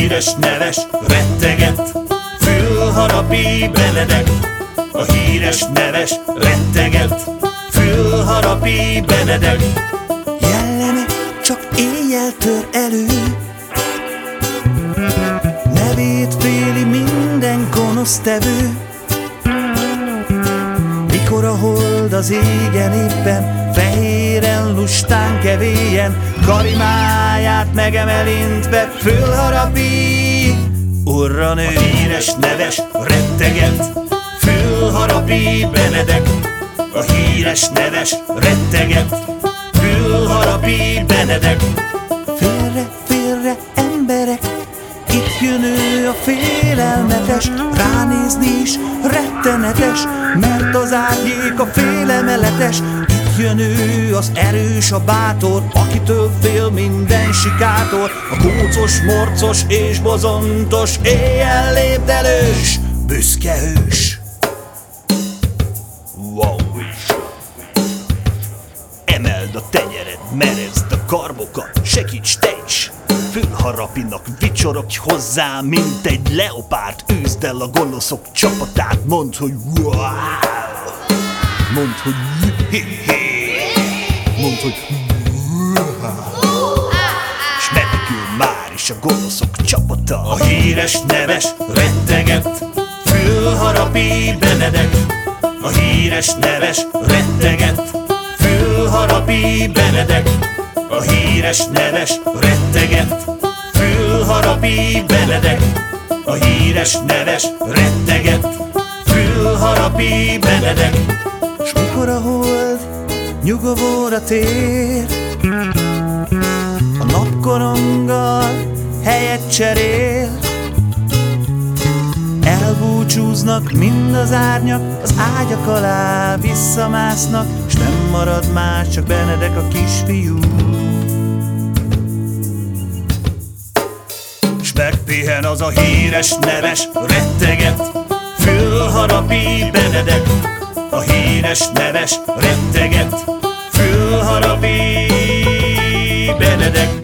híres neves, rettegett, fülharapi Benedek. A híres neves, rettegett, fülharapi Benedek. Jelleme csak éjjel tör elő, nevét féli minden gonosztevő. Mikor a hold az égen éppen fehéren lustán kevélyen, karimáját megemelintve fülharapi urra nő. Híres neves, rettegett, fülharapi Benedek. A híres neves, rettegett, fülharapi Benedek. Félre, félre emberek, itt jön ő a félelmetes, ránézni is rettenetes, mert az árnyék a félemeletes. Itt jön ő az erős, a bátor, akitől fél minden sikátor, a kócos, morcos és bozontos, éjjel lépdelős, büszke hős. Wow! Emeld a tenyered, merezd a karmokat, segíts te is! Fülharapinak vicsorogj hozzá, mint egy leopárd, üzd el a gonoszok csapatát, mondd, hogy wow! Mondd, hogy hi-hi-hi! Mondd, hogy wow! S menekül már is a gonoszok csapata. A híres neves, rettegett, fülharapi Benedek. A híres neves, rettegett, fülharapi Benedek. A híres neves, rettegett, fülharapi Benedek. A híres neves, rettegett, fülharapi Benedek. S mikor a hold nyugovóra tér, a napkoronggal helyet cserél, elbúcsúznak mind az árnyak, az ágyak alá visszamásznak, s nem marad más, csak Benedek a kisfiú. S megpihen az a híres neves, rettegett, fülharapi Benedek. A híres neves, rettegett, fülharapi Benedek.